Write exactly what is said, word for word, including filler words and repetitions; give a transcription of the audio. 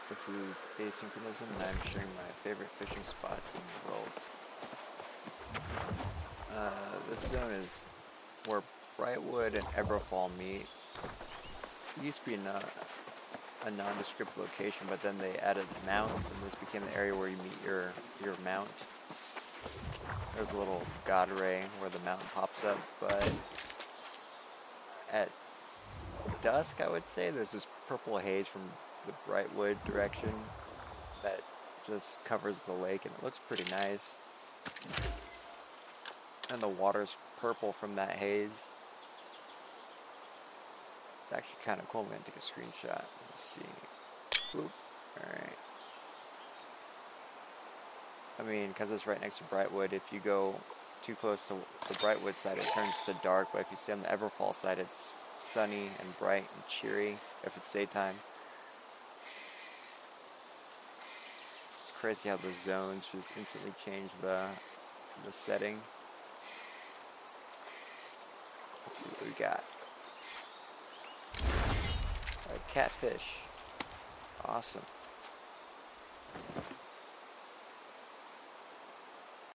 This is Asynchronism, and I'm sharing my favorite fishing spots in the world. Uh, this zone is where Brightwood and Everfall meet. It used to be not a nondescript location, but then they added mounts, and this became the area where you meet your your mount. There's a little god ray where the mountain pops up, but at dusk, I would say, there's this purple haze from the Brightwood direction that just covers the lake, and it looks pretty nice. And the water's purple from that haze. It's actually kind of cool. I'm going to take a screenshot. Let's see. Boop. Alright. I mean, because it's right next to Brightwood, if you go too close to the Brightwood side, it turns to dark, but if you stay on the Everfall side, it's sunny and bright and cheery if it's daytime. It's crazy how the zones just instantly change the, the setting. Let's see what we got. A catfish. Awesome.